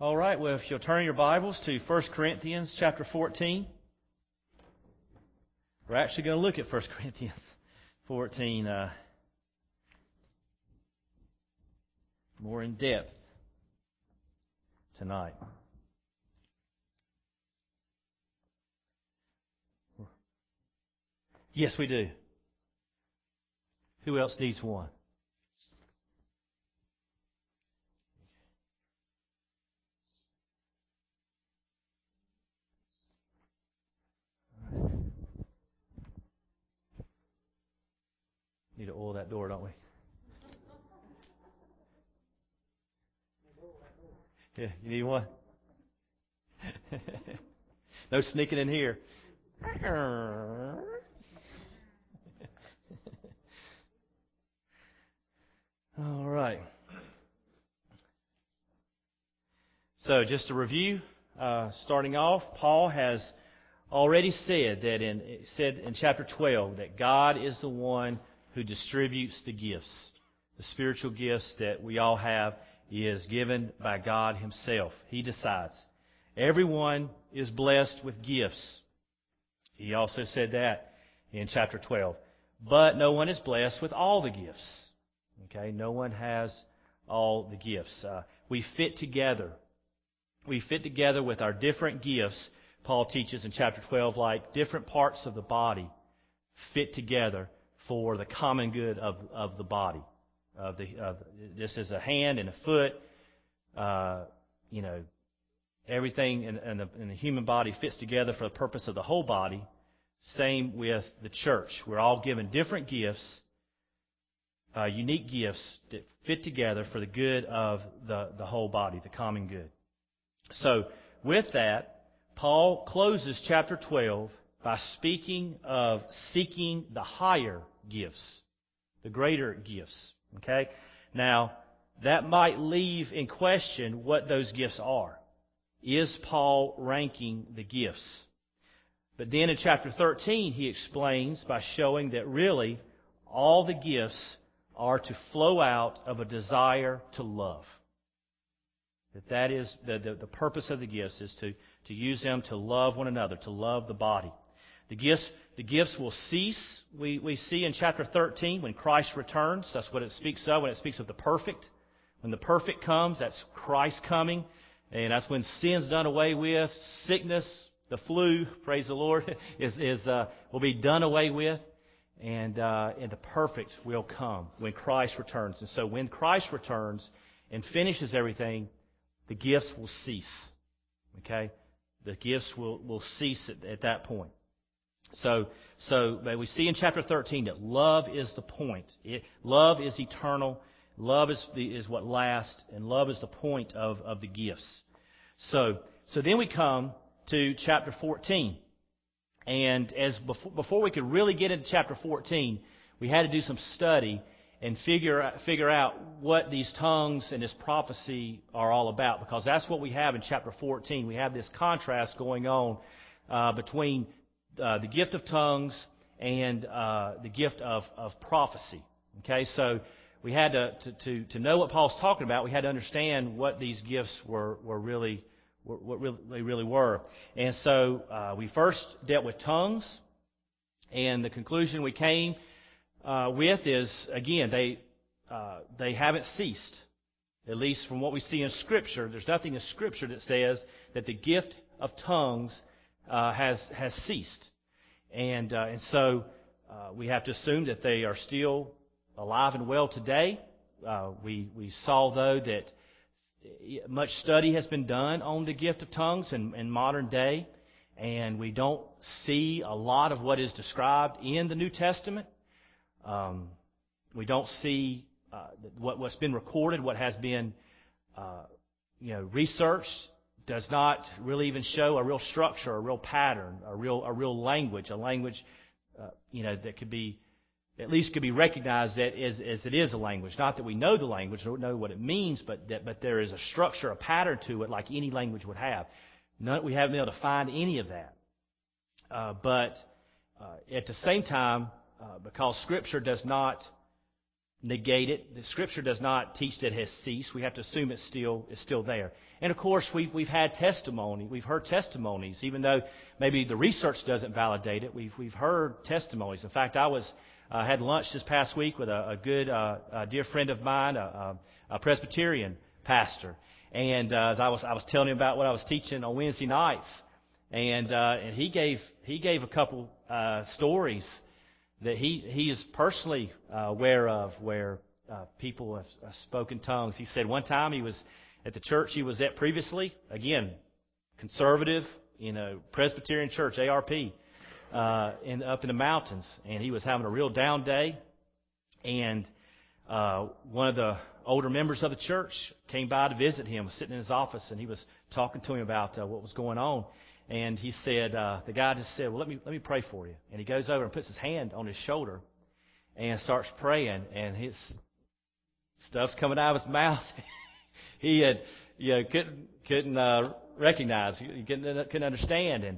All right, well, if you'll turn your Bibles to 1 Corinthians chapter 14. We're actually going to look at 1 Corinthians 14 more in depth tonight. Yes, we do. Who else needs one? Need to oil that door, don't we? Yeah, you need one? No sneaking in here. All right. So just to review, starting off, Paul has already said in chapter 12 that God is the one who distributes the gifts. The spiritual gifts that we all have is given by God Himself. He decides. Everyone is blessed with gifts. He also said that in chapter 12. But no one is blessed with all the gifts. Okay, no one has all the gifts. We fit together. We fit together with our different gifts. Paul teaches in chapter 12, like different parts of the body fit together for the common good of the body. This is a hand and a foot. Everything in the human body fits together for the purpose of the whole body. Same with the church. We're all given different gifts, unique gifts that fit together for the good of the whole body, the common good. So, with that, Paul closes chapter 12 by speaking of seeking the higher gifts, the greater gifts. Okay? Now, that might leave in question what those gifts are. Is Paul ranking the gifts? But then in chapter 13, he explains by showing that really all the gifts are to flow out of a desire to love. That is the purpose of the gifts is to use them to love one another, to love the body. The gifts will cease. We see in chapter 13 when Christ returns. That's what it speaks of when it speaks of the perfect. When the perfect comes, that's Christ coming. And that's when sin's done away with, sickness, the flu, praise the Lord, will be done away with. And the perfect will come when Christ returns. And so when Christ returns and finishes everything, the gifts will cease. Okay? The gifts will cease at that point. So we see in chapter 13 that love is the point. Love is eternal. Love is what lasts, and love is the point of the gifts. So then we come to chapter 14. And as before we could really get into chapter 14, we had to do some study and figure out what these tongues and this prophecy are all about, because that's what we have in chapter 14. We have this contrast going on between the gift of tongues and the gift of prophecy. Okay, so we had to know what Paul's talking about. We had to understand what these gifts were really. What they really were. And so we first dealt with tongues, and the conclusion we came with is, again, they haven't ceased. At least from what we see in Scripture, there's nothing in Scripture that says that the gift of tongues has ceased. And so we have to assume that they are still alive and well today. We saw, though, that much study has been done on the gift of tongues in modern day, and we don't see a lot of what is described in the New Testament. We don't see what's been recorded, what has been researched, does not really even show a real structure, a real pattern, a real language, a language that could be recognized as it is a language. Not that we know the language, don't know what it means, but there is a structure, a pattern to it, like any language would have. We haven't been able to find any of that. But at the same time, because Scripture does not negate it. The Scripture does not teach that it has ceased. We have to assume it's still there. And of course, we've had testimony. We've heard testimonies, even though maybe the research doesn't validate it. We've heard testimonies. In fact, I had lunch this past week with a good dear friend of mine, a Presbyterian pastor, and as I was telling him about what I was teaching on Wednesday nights, and he gave a couple stories that he is personally aware of where people have spoken tongues. He said one time he was at the church he was at previously, again, conservative, Presbyterian church, ARP, up in the mountains, and he was having a real down day, and one of the older members of the church came by to visit him, was sitting in his office, and he was talking to him about what was going on. And he said, the guy just said, well, let me pray for you. And he goes over and puts his hand on his shoulder and starts praying, and his stuff's coming out of his mouth. He had, couldn't recognize, he couldn't understand,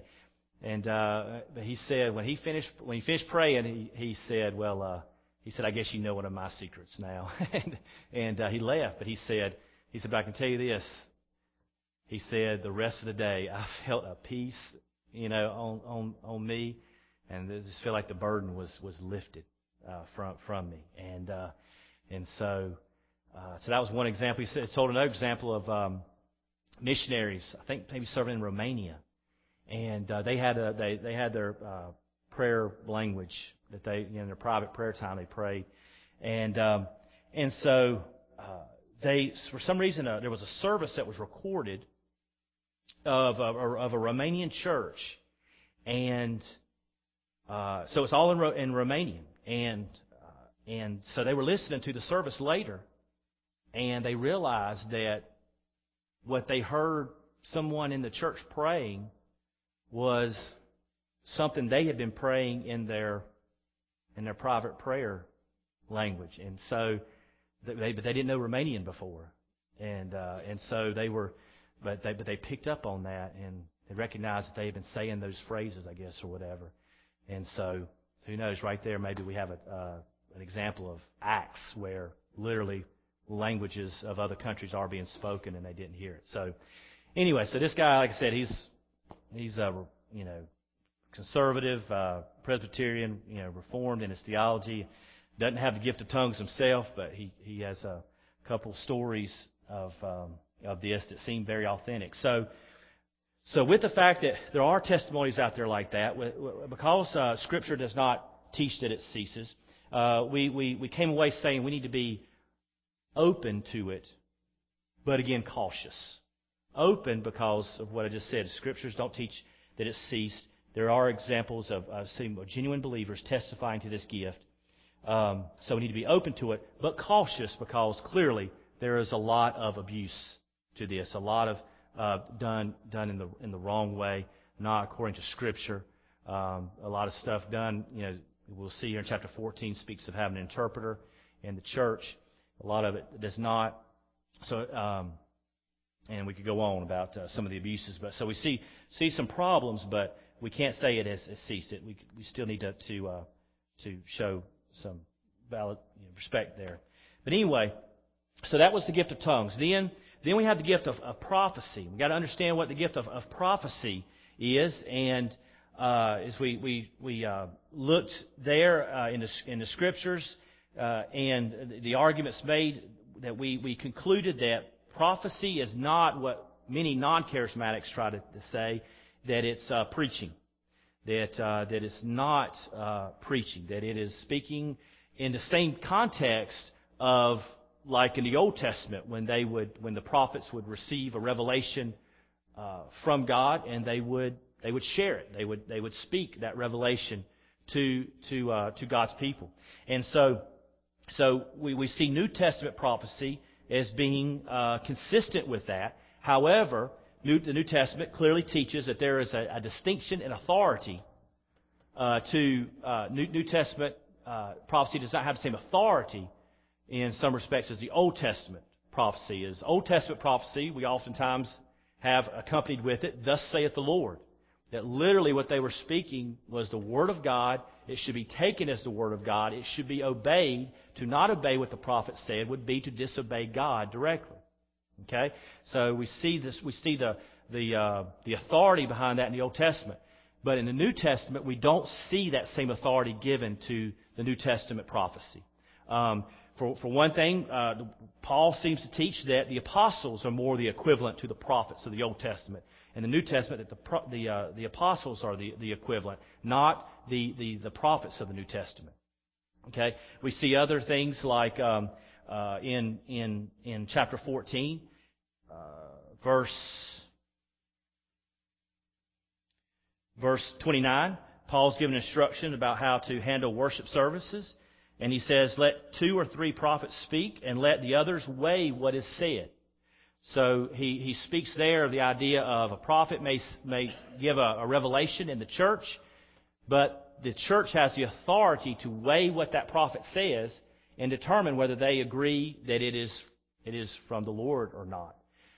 but he said when he finished praying, he said, well, I guess you know one of my secrets now, and he left. But he said, but I can tell you this. He said, the rest of the day, I felt a peace, on me, and I just feel like the burden was lifted from me, and so that was one example. He told another example of missionaries, I think maybe serving in Romania, and they had their prayer language that they, in their private prayer time, they prayed, and so they, for some reason, there was a service that was recorded of a Romanian church, and so it's all in Romanian, and so they were listening to the service later, and they realized that what they heard someone in the church praying was something they had been praying in their private prayer language, and so but they didn't know Romanian before, and so they were. But they picked up on that, and they recognized that they had been saying those phrases, I guess, or whatever. And so, who knows? Right there, maybe we have an example of Acts where literally languages of other countries are being spoken, and they didn't hear it. So, anyway, so this guy, like I said, he's conservative, Presbyterian, Reformed in his theology. Doesn't have the gift of tongues himself, but he has a couple stories of this that seem very authentic. So with the fact that there are testimonies out there like that, because Scripture does not teach that it ceases, we came away saying we need to be open to it, but again cautious. Open because of what I just said. Scriptures don't teach that it ceased. There are examples of genuine believers testifying to this gift. So we need to be open to it, but cautious because clearly there is a lot of abuse to this, a lot of done in the wrong way, not according to Scripture. A lot of stuff done, we'll see here in chapter 14 speaks of having an interpreter in the church. A lot of it does not. So, and we could go on about some of the abuses. But so we see some problems, but we can't say it has ceased. We still need to show some valid respect there. But anyway, so that was the gift of tongues. Then we have the gift of prophecy. We've got to understand what the gift of prophecy is. And as we looked there in the Scriptures and the arguments made, that we concluded that prophecy is not what many non-charismatics try to say, that it's preaching. That it's not preaching. That it is speaking in the same context of, like in the Old Testament, when the prophets would receive a revelation from God, and they would share it. They would speak that revelation to God's people. And so we see New Testament prophecy as being consistent with that. However, the New Testament clearly teaches that there is a distinction in authority to New Testament prophecy does not have the same authority in some respects as the Old Testament prophecy is. Old Testament prophecy, we oftentimes have accompanied with it, "Thus saith the Lord." That literally what they were speaking was the Word of God It should be taken as the Word of God. It should be obeyed. To not obey what the prophet said would be to disobey God directly. Okay? So we see this. We see the authority behind that in the Old Testament. But in the New Testament, we don't see that same authority given to the New Testament prophecy. For one thing, Paul seems to teach that the apostles are more the equivalent to the prophets of the Old Testament. In the New Testament, that the apostles are the equivalent, not the prophets of the New Testament. Okay, we see other things like in chapter 14, verse 29. Paul's given instruction about how to handle worship services. And he says, let 2 or 3 prophets speak, and let the others weigh what is said. So he speaks there of the idea of a prophet may give a revelation in the church, but the church has the authority to weigh what that prophet says and determine whether they agree that it is from the Lord or not.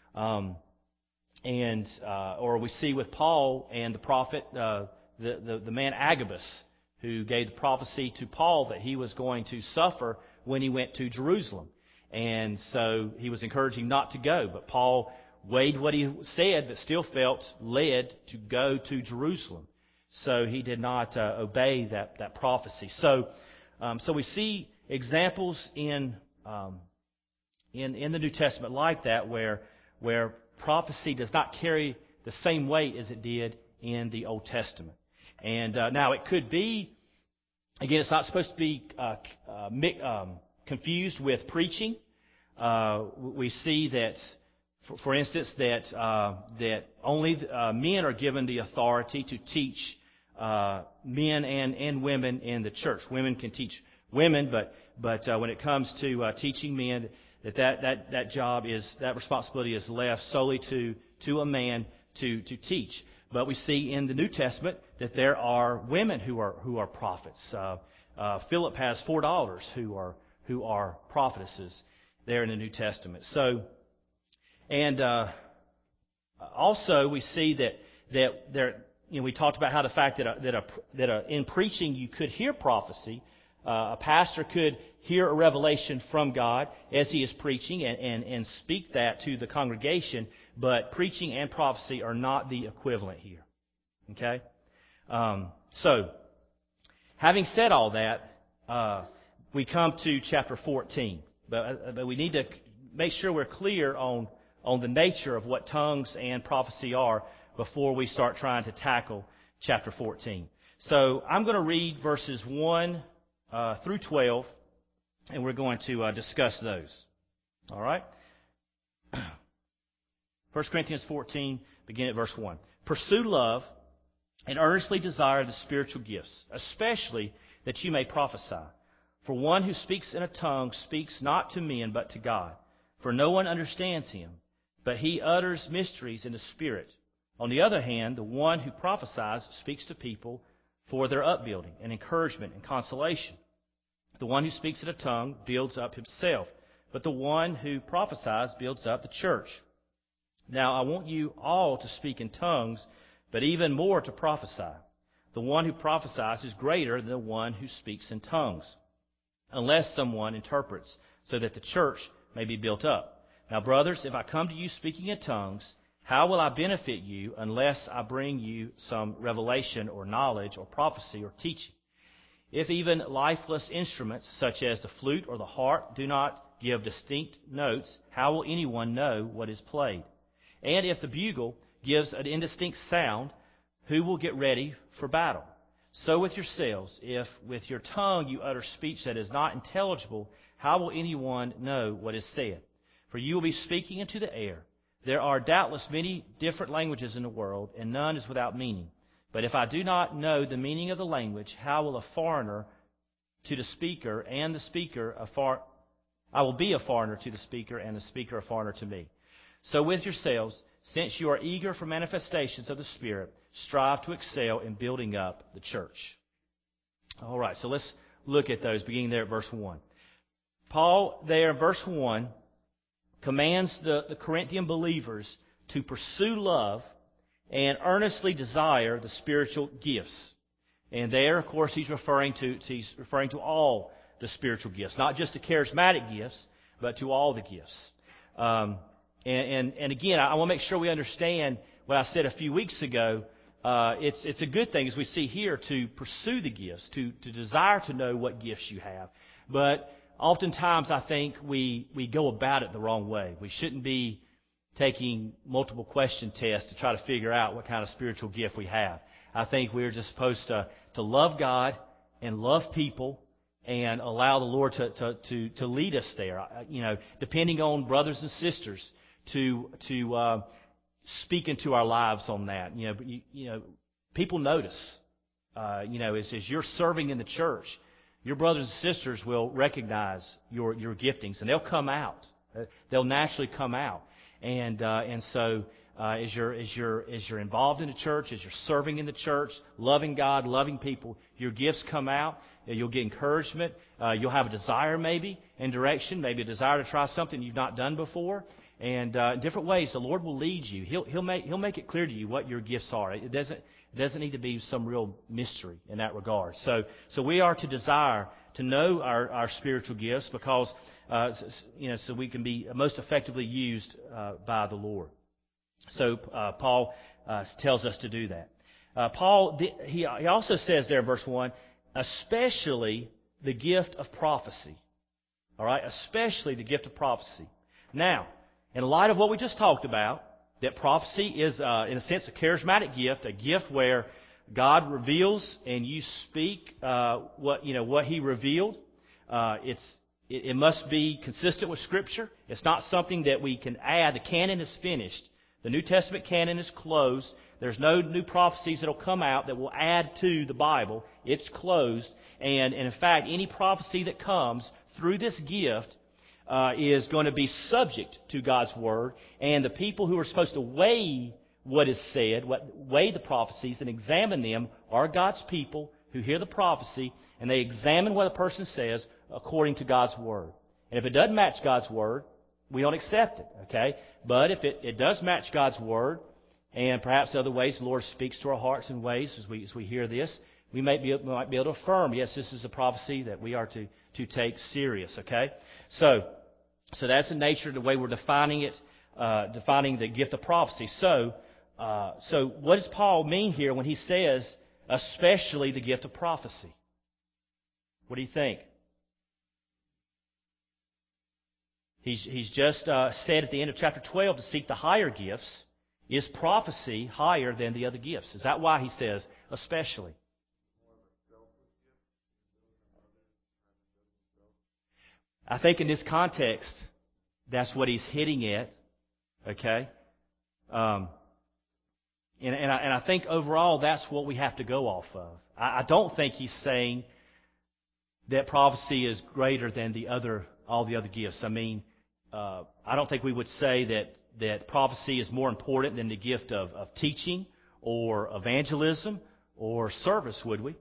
Or we see with Paul and the prophet, the man Agabus, who gave the prophecy to Paul that he was going to suffer when he went to Jerusalem. And so he was encouraging not to go. But Paul weighed what he said, but still felt led to go to Jerusalem. So he did not obey that prophecy. So we see examples in the New Testament like that, where prophecy does not carry the same weight as it did in the Old Testament. And now it could be, again, it's not supposed to be confused with preaching. We see that, for instance, that only men are given the authority to teach men and women in the church. Women can teach women, but when it comes to teaching men, that responsibility is left solely to a man to teach. But we see in the New Testament that there are women who are prophets. Philip has 4 daughters who are prophetesses there in the New Testament. So, and also we see that there, we talked about how the fact that in preaching you could hear prophecy. A pastor could hear a revelation from God as he is preaching and speak that to the congregation, but preaching and prophecy are not the equivalent here. Okay? So, having said all that, we come to chapter 14. But we need to make sure we're clear on the nature of what tongues and prophecy are before we start trying to tackle chapter 14. So I'm going to read verses 1 through 12, and we're going to discuss those. All right? 1 Corinthians 14, begin at verse 1. Pursue love and earnestly desire the spiritual gifts, especially that you may prophesy. For one who speaks in a tongue speaks not to men but to God. For no one understands him, but he utters mysteries in the Spirit. On the other hand, the one who prophesies speaks to people for their upbuilding and encouragement and consolation. The one who speaks in a tongue builds up himself, but the one who prophesies builds up the church. Now I want you all to speak in tongues, but even more to prophesy. The one who prophesies is greater than the one who speaks in tongues, unless someone interprets, so that the church may be built up. Now, brothers, if I come to you speaking in tongues, how will I benefit you unless I bring you some revelation or knowledge or prophecy or teaching? If even lifeless instruments, such as the flute or the harp, do not give distinct notes, how will anyone know what is played? And if the bugle gives an indistinct sound, who will get ready for battle? So with yourselves, if with your tongue you utter speech that is not intelligible, how will anyone know what is said? For you will be speaking into the air. There are doubtless many different languages in the world, and none is without meaning. But if I do not know the meaning of the language, how will a foreigner to the speaker, and the speaker I will be a foreigner to the speaker, and the speaker a foreigner to me. So with yourselves, since you are eager for manifestations of the Spirit, strive to excel in building up the church. All right, so let's look at those, beginning there at verse 1. Paul, there in verse 1, commands the Corinthian believers to pursue love and earnestly desire the spiritual gifts. And there, of course, he's referring to all the spiritual gifts, not just the charismatic gifts, but to all the gifts. And again, I want to make sure we understand what I said a few weeks ago. It's a good thing, as we see here, to pursue the gifts, to desire to know what gifts you have. But oftentimes, I think we go about it the wrong way. We shouldn't be taking multiple question tests to try to figure out what kind of spiritual gift we have. I think we're just supposed to love God and love people and allow the Lord to lead us there. Depending on brothers and sisters to speak into our lives on that. People notice. As you're serving in the church, your brothers and sisters will recognize your giftings, and they'll come out. They'll naturally come out. And so as you're involved in the church, as you're serving in the church, loving God, loving people, your gifts come out. You'll get encouragement. You'll have a desire maybe and direction, maybe a desire to try something you've not done before. And in different ways, the Lord will lead you. He'll make it clear to you what your gifts are. It doesn't need to be some real mystery in that regard. So we are to desire to know our spiritual gifts because so we can be most effectively used by the Lord. So Paul tells us to do that. Paul he also says there in verse 1, especially the gift of prophecy. All right, especially the gift of prophecy. Now, in light of what we just talked about, that prophecy is, in a sense, a charismatic gift, a gift where God reveals and you speak what He revealed. It must be consistent with Scripture. It's not something that we can add. The canon is finished. The New Testament canon is closed. There's no new prophecies that will come out that will add to the Bible. It's closed. And in fact, any prophecy that comes through this gift is going to be subject to God's Word. And the people who are supposed to weigh what is said, weigh the prophecies and examine them, are God's people who hear the prophecy, and they examine what a person says according to God's Word. And if it doesn't match God's Word, we don't accept it, okay? But if it does match God's Word, and perhaps other ways the Lord speaks to our hearts in ways as we hear this, we might be able to affirm, yes, this is a prophecy that we are to take serious, okay? So that's the nature of the way we're defining it, defining the gift of prophecy. So what does Paul mean here when he says, especially the gift of prophecy? What do you think? He's just said at the end of chapter 12 to seek the higher gifts. Is prophecy higher than the other gifts? Is that why he says, especially? I think in this context, that's what he's hitting at. Okay? And I think overall that's what we have to go off of. I don't think he's saying that prophecy is greater than all the other gifts. I mean, I don't think we would say that prophecy is more important than the gift of teaching or evangelism or service, would we?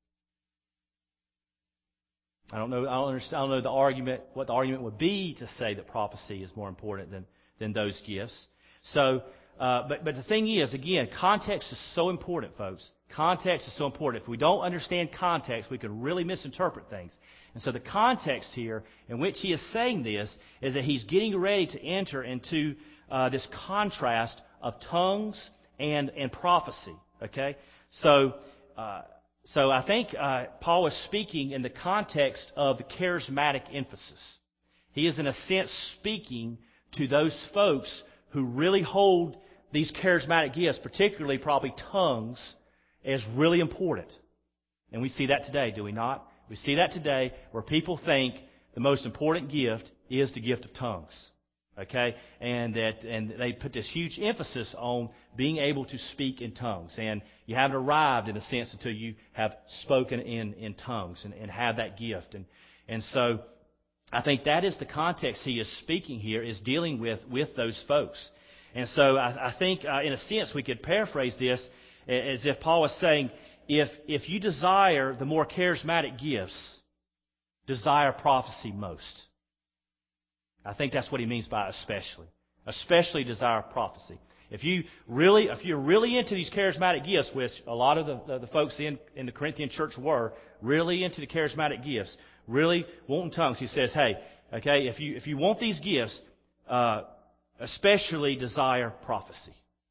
I don't know what the argument would be to say that prophecy is more important than those gifts. So, but the thing is, again, context is so important, folks. Context is so important. If we don't understand context, we can really misinterpret things. And so the context here in which he is saying this is that he's getting ready to enter into this contrast of tongues and prophecy. Okay, so I think Paul is speaking in the context of the charismatic emphasis. He is in a sense speaking to those folks who really hold these charismatic gifts, particularly probably tongues, as really important. And we see that today, do we not? We see that today where people think the most important gift is the gift of tongues. Okay? And they put this huge emphasis on being able to speak in tongues. And you haven't arrived, in a sense, until you have spoken in tongues and have that gift. And so I think that is the context he is speaking here, is dealing with those folks. And so I think, in a sense, we could paraphrase this as if Paul was saying, if you desire the more charismatic gifts, desire prophecy most. I think that's what he means by especially. Especially desire prophecy. If you're really into these charismatic gifts, which a lot of the folks in the Corinthian church were, really into the charismatic gifts, really wanting tongues, he says, hey, okay, if you want these gifts, especially desire prophecy.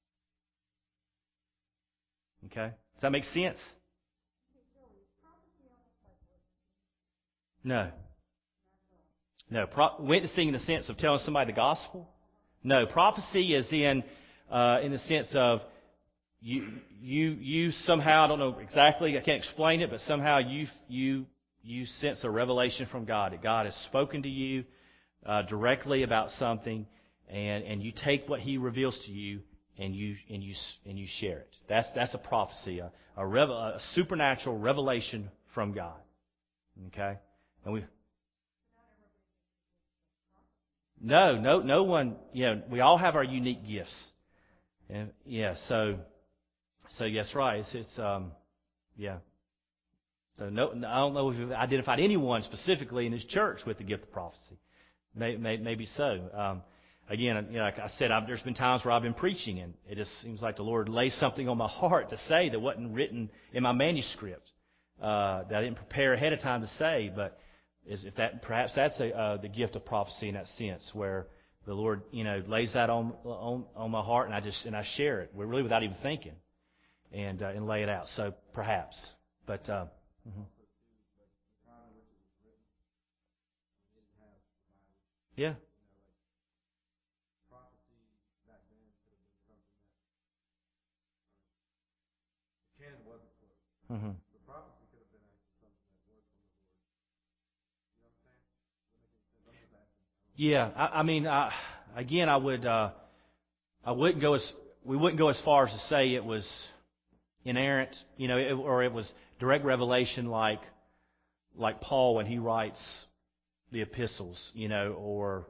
Okay? Does that make sense? No. No. Witnessing in the sense of telling somebody the gospel? No. Prophecy is in the sense of you somehow, I don't know exactly, I can't explain it, but somehow you sense a revelation from God, that God has spoken to you directly about something, and you take what He reveals to you and you share it. That's a prophecy, a supernatural revelation from God. Okay, and no one. We all have our unique gifts, and so yes, right. It's yeah. So no, I don't know if we've identified anyone specifically in this church with the gift of prophecy. Maybe so. Again, like I said, there's been times where I've been preaching, and it just seems like the Lord lays something on my heart to say that wasn't written in my manuscript, that I didn't prepare ahead of time to say. But perhaps that's the gift of prophecy in that sense, where the Lord, lays that on my heart, and I share it, really without even thinking, and lay it out. So perhaps, but. Yeah. Mm-hmm. Yeah. Again, we wouldn't go as far as to say it was inerrant, or it was direct revelation like Paul when he writes the epistles, or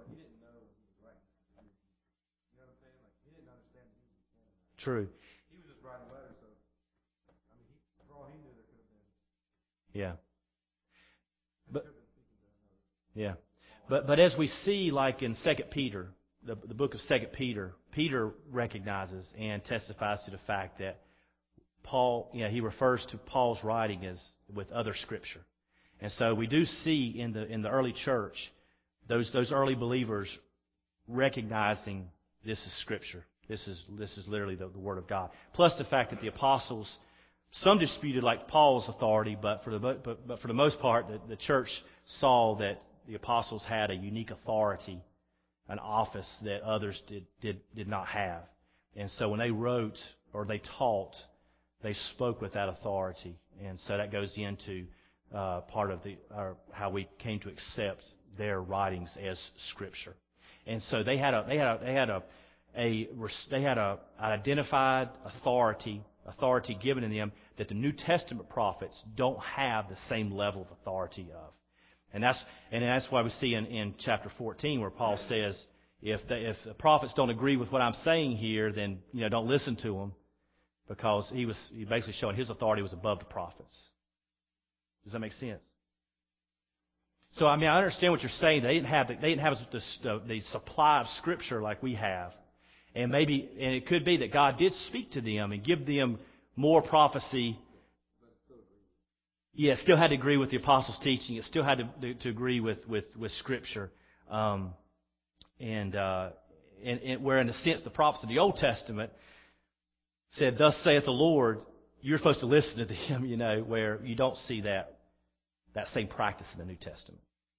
true. Yeah. But yeah. But as we see, like in 2 Peter, the book of 2 Peter, Peter recognizes and testifies to the fact that Paul, he refers to Paul's writing as with other scripture. And so we do see in the early church those early believers recognizing this is scripture. This is literally the word of God. Plus the fact that the apostles, some disputed like Paul's authority, but for the most part, the church saw that the apostles had a unique authority, an office that others did not have. And so when they wrote or they taught, they spoke with that authority. And so that goes into part of how we came to accept their writings as scripture. And so they had an identified authority given to them that the New Testament prophets don't have the same level of authority of. And that's why we see in chapter 14 where Paul says, if the prophets don't agree with what I'm saying here, then don't listen to them, because he basically showing his authority was above the prophets. Does that make sense? So I understand what you're saying. They didn't have the supply of Scripture like we have, and it could be that God did speak to them and give them more prophecy. Yeah, it still had to agree with the apostles' teaching. It still had to agree with Scripture, and where in a sense the prophets of the Old Testament said, "Thus saith the Lord," you're supposed to listen to them. Where you don't see that same practice in the New Testament.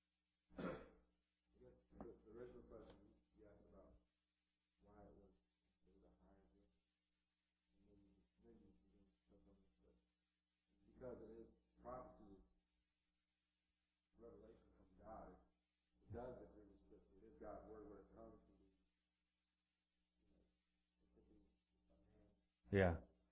Yeah.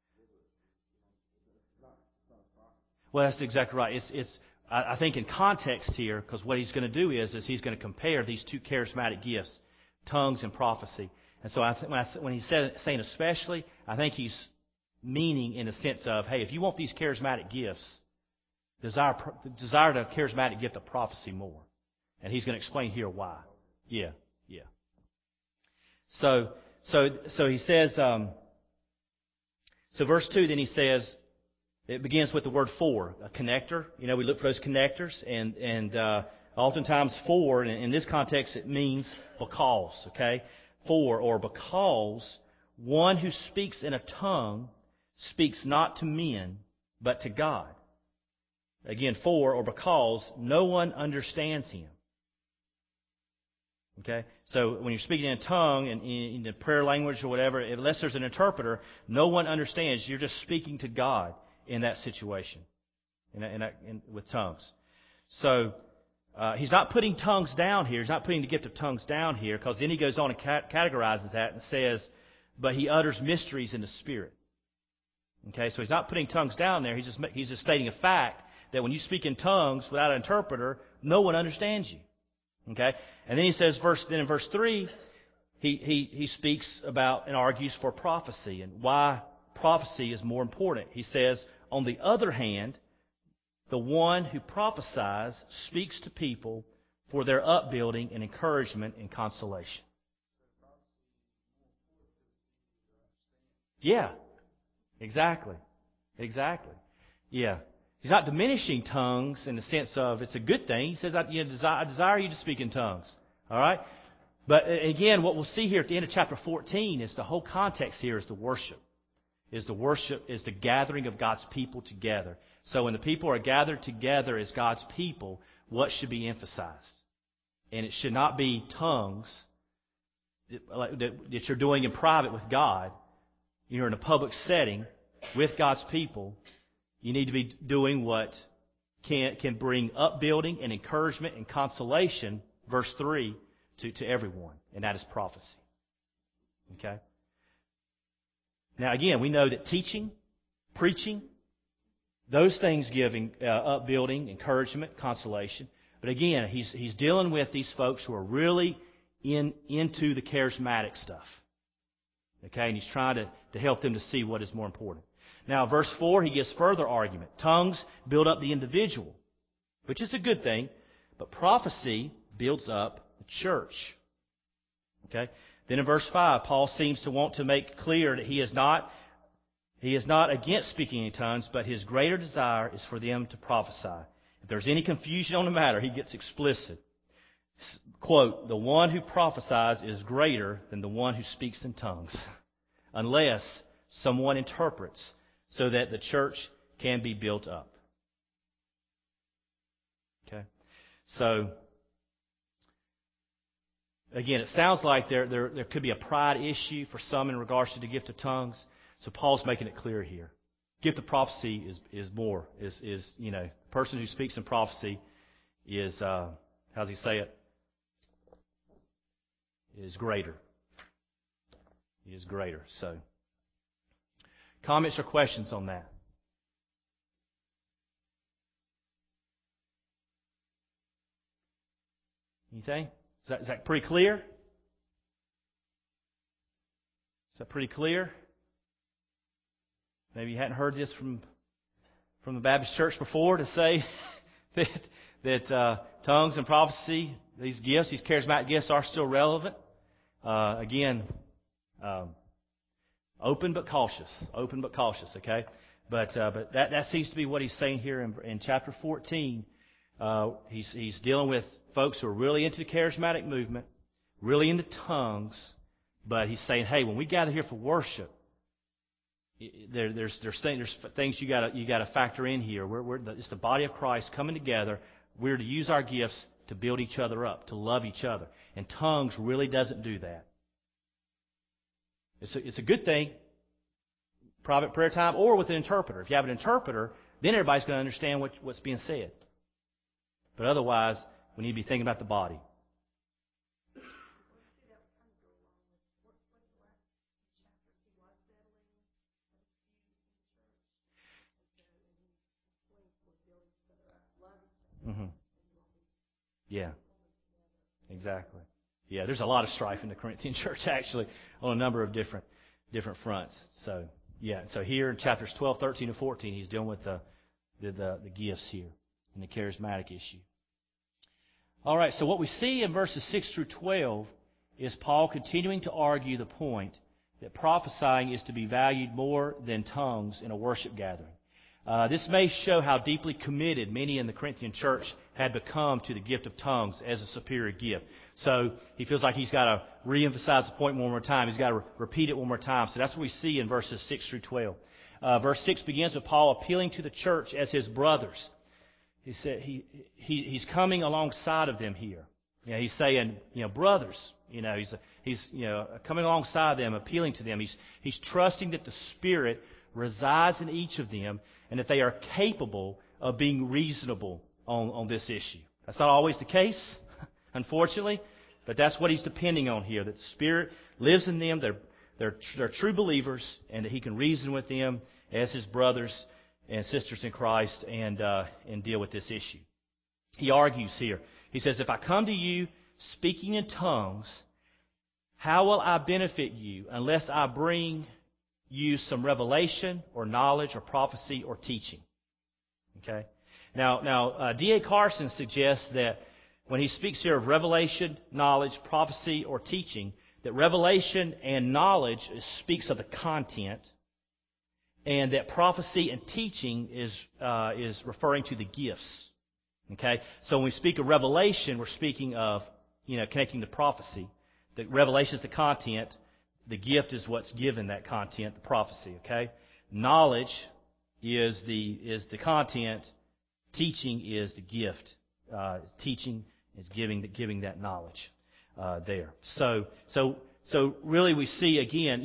Well, that's exactly right. I think in context here, because what he's going to do is he's going to compare these two charismatic gifts, tongues and prophecy. And so when he's saying especially, I think he's meaning in the sense of, hey, if you want these charismatic gifts, desire the charismatic gift of prophecy more. And he's going to explain here why. Yeah. So he says, so verse 2, then he says, it begins with the word for, a connector. You know, we look for those connectors, and oftentimes for, and in this context, it means because, okay? For, or because one who speaks in a tongue speaks not to men, but to God. Again, for, or because no one understands him. Okay? So when you're speaking in a tongue, in the prayer language or whatever, unless there's an interpreter, no one understands. You're just speaking to God in that situation, with tongues. So he's not putting tongues down here. He's not putting the gift of tongues down here, because then he goes on and categorizes that and says, but he utters mysteries in the Spirit. Okay, so he's not putting tongues down there. He's just stating a fact that when you speak in tongues without an interpreter, no one understands you. Okay, and then he says, in verse 3, he speaks about and argues for prophecy and why prophecy is more important. He says, on the other hand, the one who prophesies speaks to people for their upbuilding and encouragement and consolation. Yeah, exactly. Yeah. He's not diminishing tongues in the sense of it's a good thing. He says, I desire you to speak in tongues. All right? But again, what we'll see here at the end of chapter 14 is the whole context here is the worship. Is the gathering of God's people together. So when the people are gathered together as God's people, what should be emphasized? And it should not be tongues that you're doing in private with God. You're in a public setting with God's people. You need to be doing what can bring upbuilding and encouragement and consolation, verse 3, to everyone. And that is prophecy. Okay? Now, again, we know that teaching, preaching, those things give upbuilding, encouragement, consolation. But again, he's dealing with these folks who are really into the charismatic stuff. Okay, and he's trying to help them to see what is more important. Now, verse 4, he gives further argument. Tongues build up the individual, which is a good thing, but prophecy builds up the church. Okay? Then in verse 5, Paul seems to want to make clear that he is not against speaking in tongues, but his greater desire is for them to prophesy. If there's any confusion on the matter, he gets explicit. Quote, the one who prophesies is greater than the one who speaks in tongues, unless someone interprets, so that the church can be built up. Okay? So, again, it sounds like there could be a pride issue for some in regards to the gift of tongues. So Paul's making it clear here. Gift of prophecy is more. The person who speaks in prophecy is, how does he say it? Is greater. He is greater. So, comments or questions on that? Anything? Is that pretty clear? Is that pretty clear? Maybe you hadn't heard this from the Baptist church before, to say that tongues and prophecy, these gifts, these charismatic gifts, are still relevant. Again, open but cautious. Open but cautious. Okay, but that seems to be what he's saying here in chapter 14. He's dealing with folks who are really into the charismatic movement, really into tongues, but he's saying, hey, when we gather here for worship, there's things you got to factor in here. It's the body of Christ coming together. We're to use our gifts to build each other up, to love each other, and tongues really doesn't do that. It's a good thing, private prayer time, or with an interpreter. If you have an interpreter, then everybody's going to understand what's being said. But otherwise, we need to be thinking about the body. Mm-hmm. Yeah, exactly. Yeah, there's a lot of strife in the Corinthian church, actually, on a number of different fronts. So, yeah. So here in chapters 12, 13, and 14, he's dealing with the gifts here and the charismatic issue. All right. So what we see in verses 6 through 12 is Paul continuing to argue the point that prophesying is to be valued more than tongues in a worship gathering. This may show how deeply committed many in the Corinthian church had become to the gift of tongues as a superior gift. So he feels like he's got to reemphasize the point one more time. He's got to repeat it one more time. So that's what we see in verses 6 through 12. Verse 6 begins with Paul appealing to the church as his brothers. He said he's coming alongside of them here. You know, he's saying, brothers. He's coming alongside them, appealing to them. He's trusting that the Spirit resides in each of them and that they are capable of being reasonable on this issue. That's not always the case, unfortunately, but that's what he's depending on here, that the Spirit lives in them, they're true believers, and that he can reason with them as his brothers and sisters in Christ and deal with this issue. He argues here. He says, if I come to you speaking in tongues, how will I benefit you unless I bring you some revelation or knowledge or prophecy or teaching? Okay. Now, D.A. Carson suggests that when he speaks here of revelation, knowledge, prophecy, or teaching, that revelation and knowledge speaks of the content, and that prophecy and teaching is referring to the gifts. Okay, so when we speak of revelation, we're speaking of connecting to prophecy. The revelation is the content. The gift is what's given that content, the prophecy. Okay, knowledge is the content. Teaching is the gift. Teaching is giving that knowledge there. So really we see again,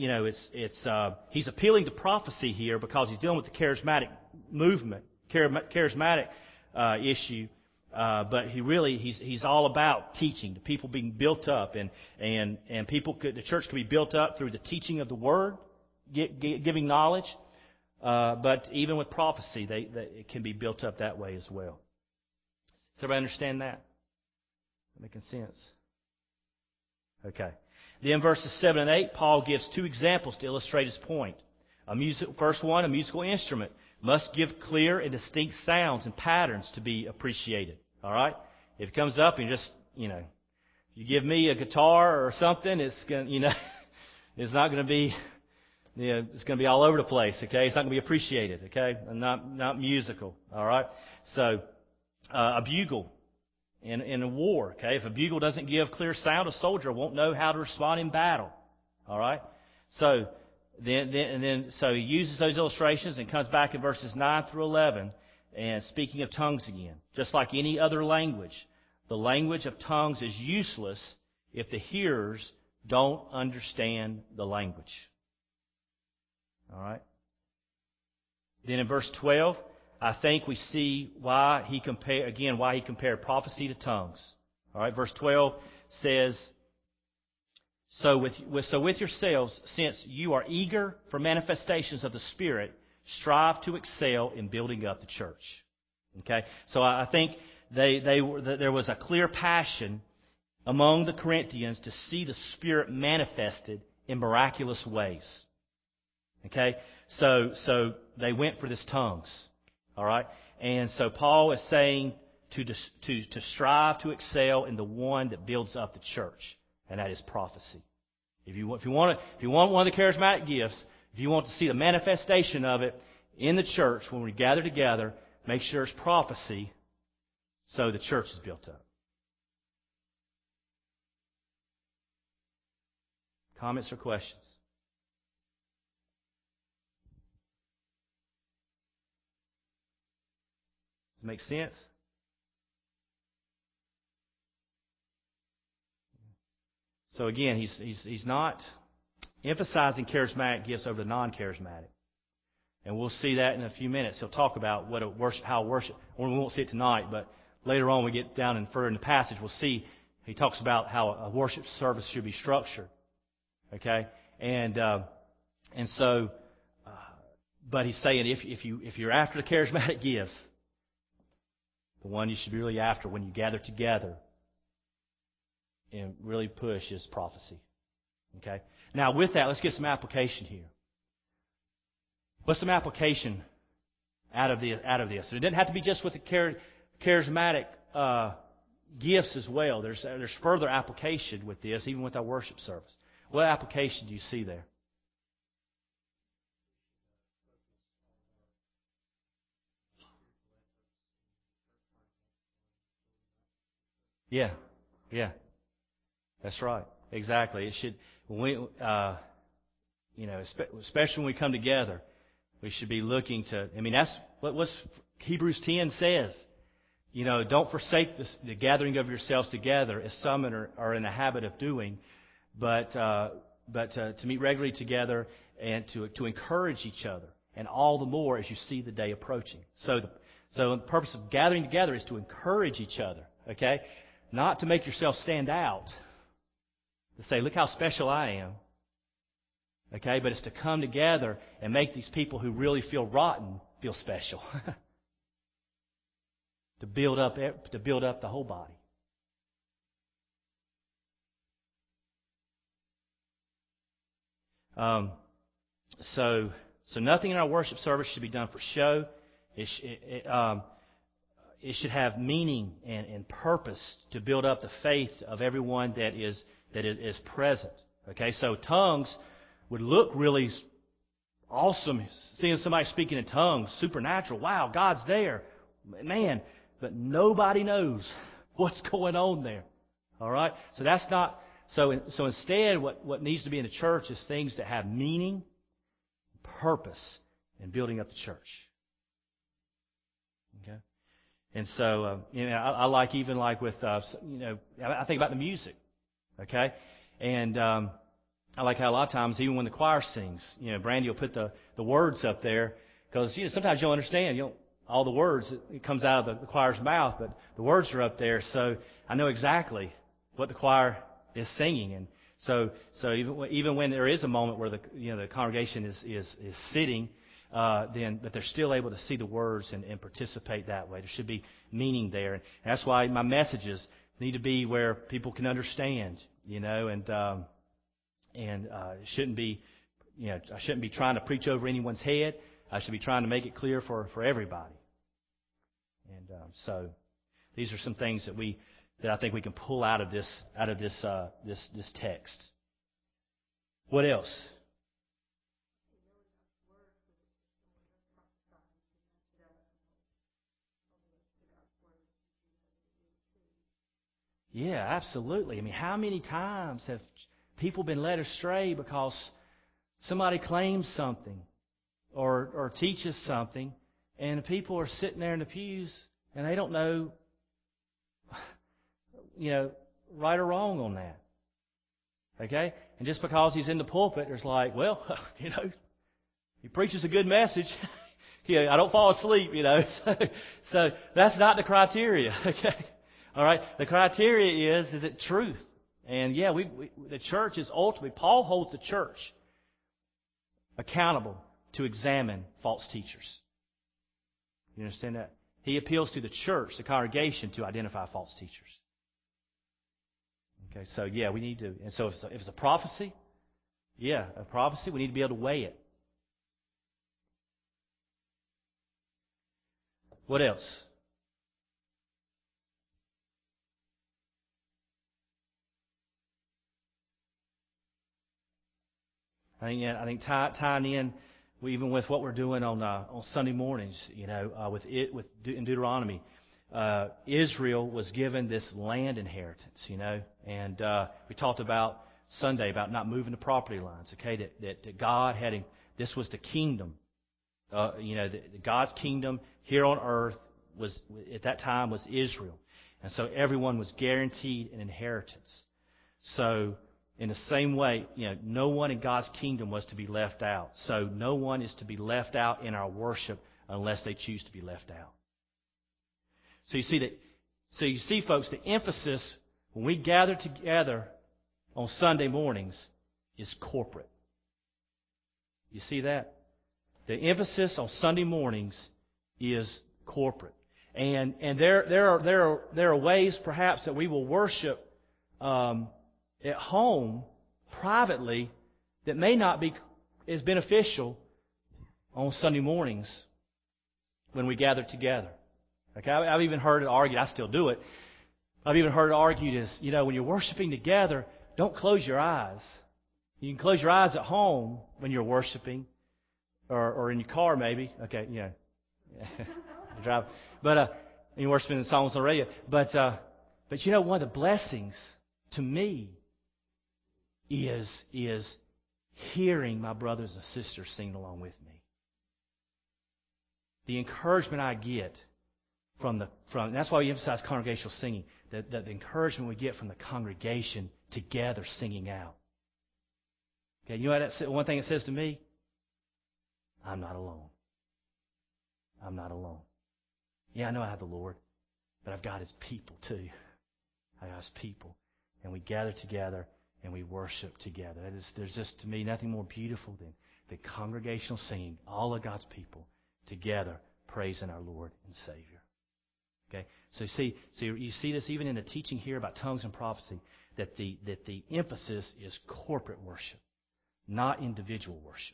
he's appealing to prophecy here because he's dealing with the charismatic movement, charismatic issue. But he's all about teaching, the people being built up, and the church can be built up through the teaching of the Word, giving knowledge. But even with prophecy, it can be built up that way as well. Does everybody understand that? Making sense? Okay. Then verses 7 and 8, Paul gives two examples to illustrate his point. First one, a musical instrument must give clear and distinct sounds and patterns to be appreciated. All right? If it comes up and you give me a guitar or something, it's it's not going to be, it's going to be all over the place. Okay? It's not going to be appreciated. Okay? And not musical. All right? So, a bugle in a war. Okay? If a bugle doesn't give clear sound, a soldier won't know how to respond in battle. All right? So he uses those illustrations and comes back in verses 9 through 11 and speaking of tongues again. Just like any other language, the language of tongues is useless if the hearers don't understand the language. All right? Then in verse 12, I think we see why he compared prophecy to tongues. All right? Verse 12 says, So with yourselves, since you are eager for manifestations of the Spirit, strive to excel in building up the church. Okay, so I think there was a clear passion among the Corinthians to see the Spirit manifested in miraculous ways. Okay, so they went for this tongues. All right, and so Paul is saying to strive to excel in the one that builds up the church, and that is prophecy. If you want one of the charismatic gifts, if you want to see the manifestation of it in the church when we gather together, make sure it's prophecy, so the church is built up. Comments or questions? Does it make sense? So again, he's not emphasizing charismatic gifts over the non-charismatic, and we'll see that in a few minutes. He'll talk about how worship. Well, we won't see it tonight, but later on, we get down and further in the passage, we'll see he talks about how a worship service should be structured. Okay, but he's saying if you're after the charismatic gifts, the one you should be really after when you gather together and really push is prophecy. Okay? Now, with that, let's get some application here. What's some application out of this? And it doesn't have to be just with the charismatic gifts as well. There's further application with this, even with our worship service. What application do you see there? Yeah, yeah, that's right. Exactly. It should when we, especially when we come together, we should be looking to. I mean, that's what's Hebrews 10 says. Don't forsake the gathering of yourselves together, as some are in the habit of doing, but to meet regularly together and to encourage each other, and all the more as you see the day approaching. So the purpose of gathering together is to encourage each other. Okay, not to make yourself stand out, to say, look how special I am. Okay, but it's to come together and make these people who really feel rotten feel special. to build up the whole body. So nothing in our worship service should be done for show. It should have meaning and purpose to build up the faith of everyone that is present. Okay, so tongues would look really awesome, seeing somebody speaking in tongues, supernatural. Wow, God's there, man. But nobody knows what's going on there. All right, so that's not. So instead, what needs to be in the church is things that have meaning, purpose, and building up the church. Okay. And so, I like with, I think about the music, okay? And I like how a lot of times, even when the choir sings, Brandy will put the words up there, because, sometimes you don't understand, all the words, it comes out of the choir's mouth, but the words are up there, so I know exactly what the choir is singing. And so even when there is a moment where the congregation is sitting, but they're still able to see the words and participate that way. There should be meaning there. And that's why my messages need to be where people can understand, and it shouldn't be, I shouldn't be trying to preach over anyone's head. I should be trying to make it clear for everybody. And so these are some things that I think we can pull out of this text. What else? Yeah, absolutely. I mean, how many times have people been led astray because somebody claims something or teaches something, and people are sitting there in the pews and they don't know, right or wrong on that. Okay? And just because he's in the pulpit, there's like, well, he preaches a good message. I don't fall asleep, So that's not the criteria. Okay? All right? The criteria is it truth? And yeah, the church is ultimately, Paul holds the church accountable to examine false teachers. You understand that? He appeals to the church, the congregation, to identify false teachers. Okay, so yeah, we need to. And so if it's a prophecy, we need to be able to weigh it. What else? I think tying in, even with what we're doing on Sunday mornings, in Deuteronomy, Israel was given this land inheritance, and we talked about Sunday about not moving the property lines. Okay, that God had. This was the kingdom. God's kingdom here on earth was at that time was Israel, and so everyone was guaranteed an inheritance. So, in the same way, no one in God's kingdom was to be left out. So no one is to be left out in our worship unless they choose to be left out. So you see, folks, the emphasis when we gather together on Sunday mornings is corporate. You see that? The emphasis on Sunday mornings is corporate. And there are ways perhaps that we will worship at home, privately, that may not be as beneficial on Sunday mornings when we gather together. Okay, I've even heard it argued, I still do it, I've even heard it argued as, when you're worshiping together, don't close your eyes. You can close your eyes at home when you're worshiping, or in your car maybe. Okay, you drive, but you're worshiping the songs on the radio. But one of the blessings to me is hearing my brothers and sisters singing along with me. The encouragement I get from that's why we emphasize congregational singing. The encouragement we get from the congregation together singing out. Okay, you know what one thing it says to me? I'm not alone. I'm not alone. Yeah, I know I have the Lord, but I've got His people too. I got His people. And we gather together and we worship together. There's just, to me, nothing more beautiful than the congregational singing, all of God's people together praising our Lord and Savior. Okay, so you see this even in the teaching here about tongues and prophecy, that the emphasis is corporate worship, not individual worship.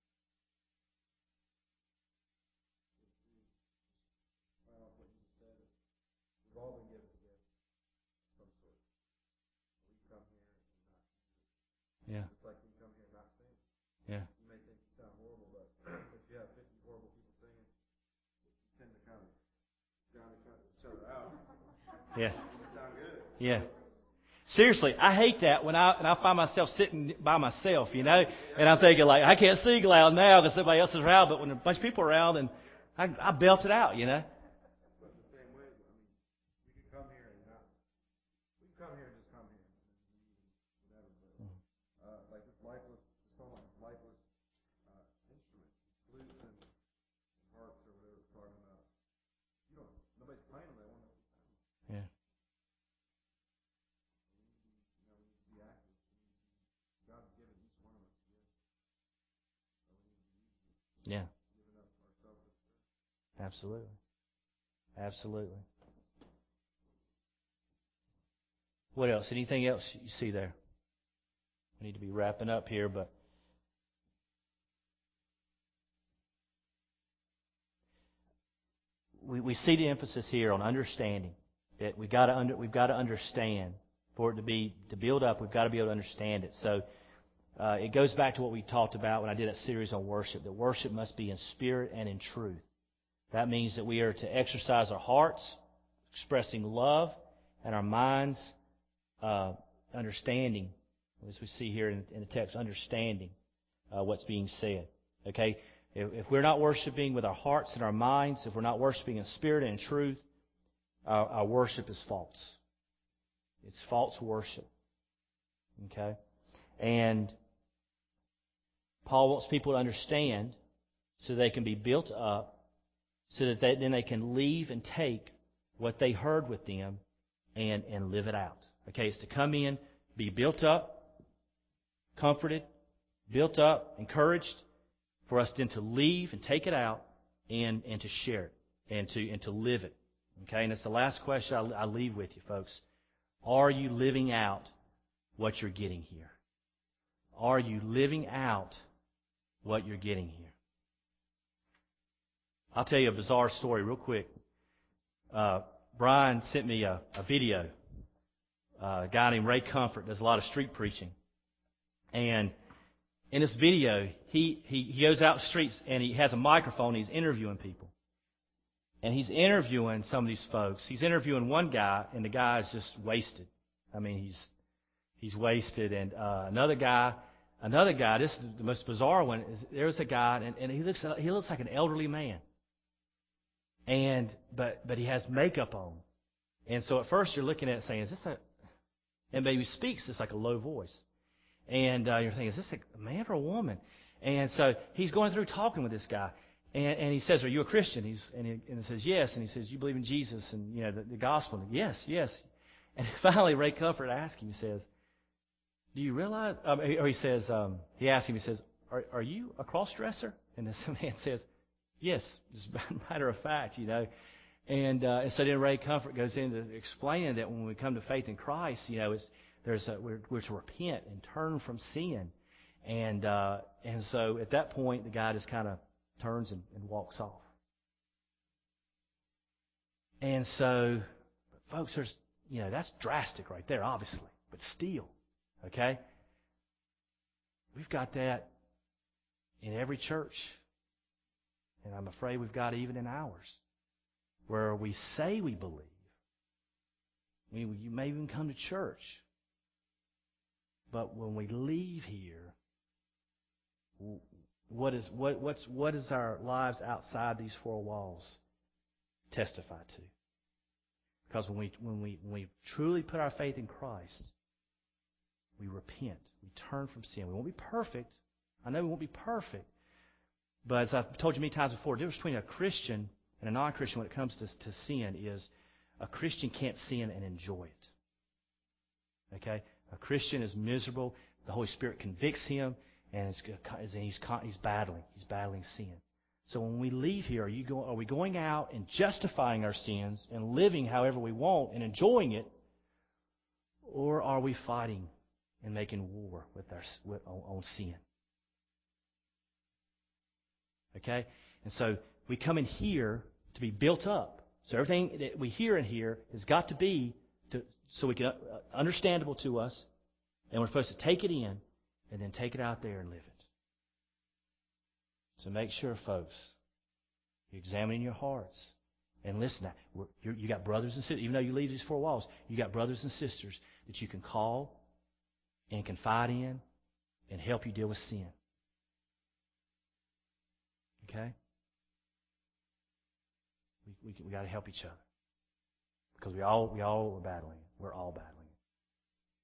Yeah. It's like you come here and not sing. Yeah. You may think you sound horrible, but if you have 50 horrible people singing, you tend to kind of drown each other out. Yeah. You sound good. Yeah. Seriously, I hate that when I find myself sitting by myself, and I'm thinking like, I can't sing loud now because somebody else is around, but when a bunch of people are around, and I belt it out, But the same way, we can come here and just come here. Like this lifeless, song like this lifeless instrument, flutes and harps or whatever it's talking about. Nobody's playing them, they won't know what it sounds like. Yeah. We need to be active. God's given each one of us gifts. So we need to use them. Yeah. Giving up ourselves to serve. Absolutely. Absolutely. What else? Anything else you see there? I need to be wrapping up here, but we see the emphasis here on understanding. That we've got to understand for it to build up. We've got to be able to understand it. So it goes back to what we talked about when I did that series on worship. That worship must be in spirit and in truth. That means that we are to exercise our hearts, expressing love, and our minds, understanding. As we see here in the text, understanding what's being said. Okay? If we're not worshiping with our hearts and our minds, if we're not worshiping in spirit and in truth, our worship is false. It's false worship. Okay? And Paul wants people to understand so they can be built up, so that then they can leave and take what they heard with them and live it out. Okay? It's to come in, be built up, comforted, built up, encouraged, for us then to leave and take it out and to share it and to live it. Okay, and it's the last question I leave with you, folks. Are you living out what you're getting here? Are you living out what you're getting here? I'll tell you a bizarre story real quick. Brian sent me a video. A guy named Ray Comfort does a lot of street preaching. And in this video, he goes out the streets and he has a microphone. He's interviewing people. And he's interviewing some of these folks. He's interviewing one guy, and the guy is just wasted. I mean, he's wasted. And another guy. This is the most bizarre one. There's a guy, and he looks like an elderly man. But he has makeup on. And so at first you're looking at it saying, is this and maybe speaks just like a low voice. And you're thinking, is this a man or a woman? And so he's going through talking with this guy. And he says, are you a Christian? He says, yes. And he says, you believe in Jesus and the gospel? And yes. And finally Ray Comfort asks him, he says, do you realize, he asks him, he says, are you a cross-dresser? And this man says, yes, as a matter of fact, And so then Ray Comfort goes into explaining that when we come to faith in Christ, we're to repent and turn from sin. And so at that point, the guy just kind of turns and walks off. And so, folks, that's drastic right there, obviously, but still, okay? We've got that in every church, and I'm afraid we've got it even in ours, where we say we believe. You may even come to church, but when we leave here, what is our lives outside these four walls testify to? Because when we truly put our faith in Christ, we repent, we turn from sin. We won't be perfect. I know we won't be perfect, but as I've told you many times before, the difference between a Christian and a non-Christian when it comes to sin is a Christian can't sin and enjoy it. Okay, a Christian is miserable. The Holy Spirit convicts him, and he's battling sin. So when we leave here, are we going out and justifying our sins and living however we want and enjoying it, or are we fighting and making war on sin? Okay, and so we come in here to be built up. So everything that we hear in here has got to be so we can understandable to us, and we're supposed to take it in and then take it out there and live it. So make sure, folks, you're examining your hearts. And listen, you got brothers and sisters, even though you leave these four walls, you got brothers and sisters that you can call and confide in and help you deal with sin. Okay? We got to help each other. Because we all are battling. We're all battling.